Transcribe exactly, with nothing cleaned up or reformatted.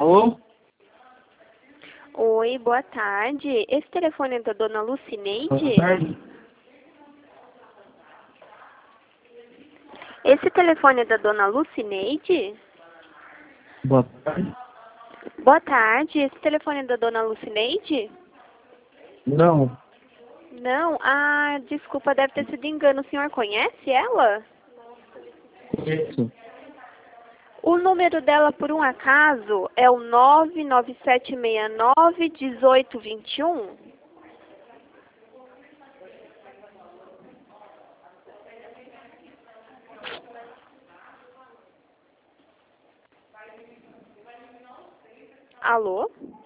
Alô? Oi, boa tarde. Esse telefone é da dona Lucineide? Boa tarde. Esse telefone é da dona Lucineide? Boa tarde. Boa tarde. Esse telefone é da dona Lucineide? Não. Não? Ah, desculpa, deve ter sido engano. O senhor conhece ela? Conheço. O número dela, por um acaso, é o nove nove sete seis nove um oito dois um? Alô?